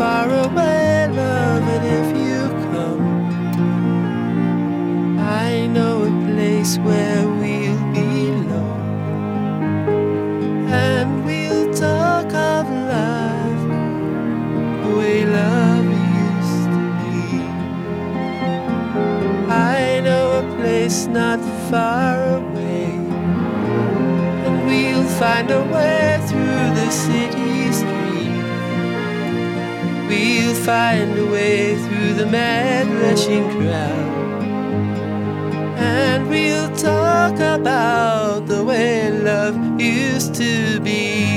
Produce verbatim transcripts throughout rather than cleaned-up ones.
far away, love, and if you come, I know a place where we'll belong, and we'll talk of love the way love used to be. I know a place not far away, and we'll find a way through the city street. We'll find a way through the mad rushing crowd, and we'll talk about the way love used to be.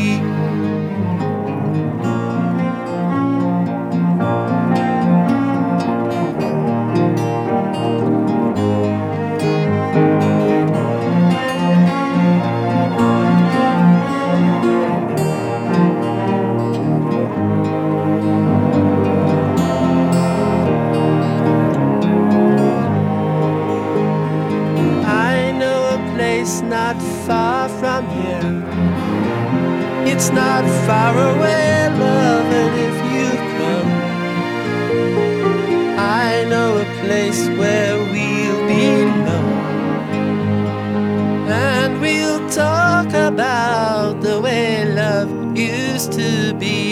It's not far from here. It's not far away, love, and if you come, I know a place where we'll belong, and we'll talk about the way love used to be.